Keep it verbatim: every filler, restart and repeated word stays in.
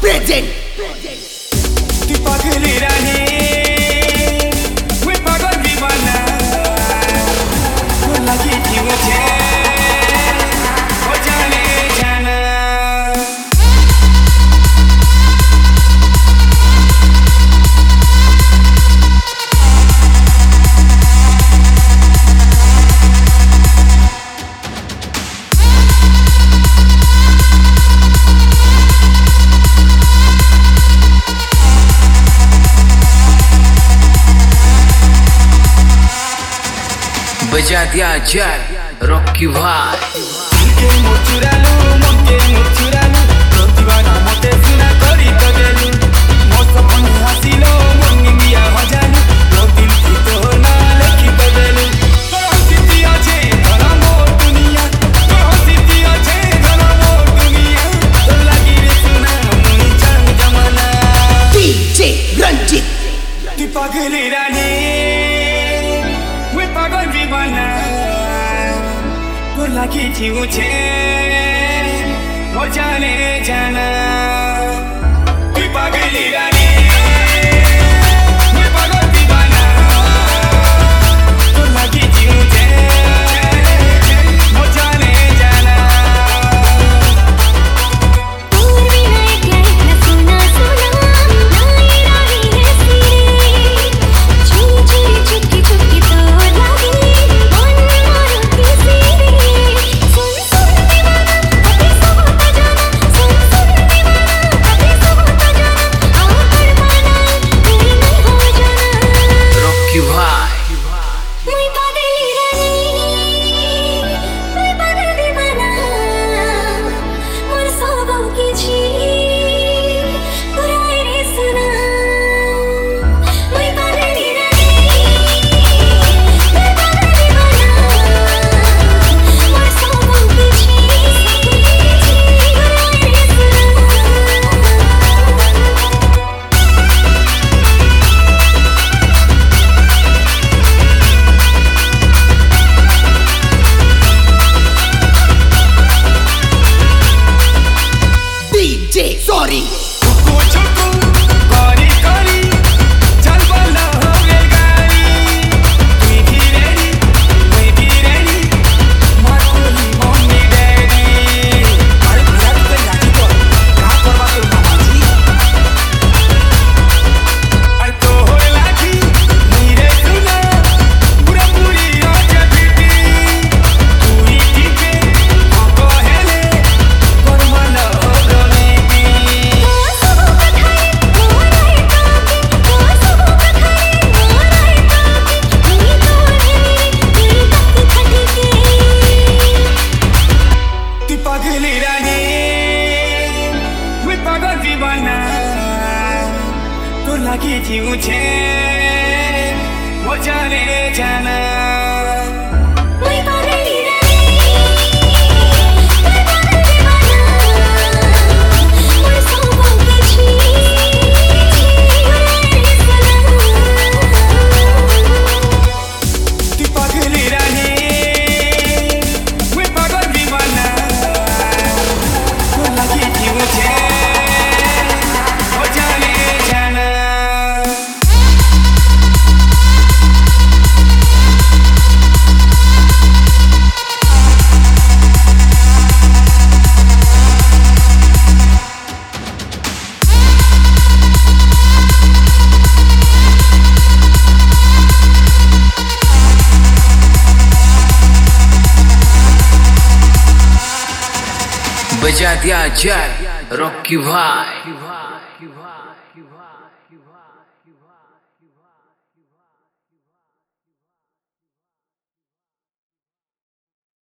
present. Tu pagli rani, we pagal divana. Kola ki thi mujhe, ho jane jana. बजा दिया जार Rocky भाई के मुचुरालू मके मुचुरालू प्रतिबाना मते सुना करी तगेलू मो सपन हसिलो मंगी मिया हजालू नो दिल की तो ना लिखी तगेलू तो हसीती आछे धरा मो दुनिया तो हसीती आछे धरा मो दुनिया तो लगी रे सुना मुनी जान जमाना D J Ranjit. तू पगली रानी वे पागल दीवाना कोला की थी मुझे हो जाने जाना तू पगली रानी वे पागल दीवाना कोला की थी मुझे हो जाने जाना दूर भी नहीं क्या इतना सुना सुना नाई राही है सीरे चुनी चुनी चुटकी चुटकी तो लगी मन मारो किसी सुन सुन दीवाना अभी सब होता जाना सुन सुन दीवाना अभी सब होता जाना आकर माना कोई नहीं हो जाना रॉकी भाई मैं पागल रानी मैं पागल दीवाना मोर सोगम की छी पुराए रे सुना मैं पागल रानी मैं पागल दीवाना मोर सोगम की छी पुराए रे D J Sorry. चुकू चुकू करी करी चल बना हो गई गाड़ी तू भी रेडी मैं भी रेडी मारोली मम्मी डैडी अरे भैया तू कहीं राजी तो क्या करवा तू मामाजी अरे तो हो लाठी नीरे सुना पूरा पूरी राजा बीती तू ही ठीक है आपको हेले करवाना हो गई तू पगली रानी वे पागल दीवाना तो लगी थी मुझे हो जाने जाना मैं पागल रानी मैं पागल दीवाना मोर सोगम की छी पुराए सुना तू पगली रानी वे पागल दीवाना तो लगी थी मुझे हो जाने जाना बजा दिया जार रॉकी भाई।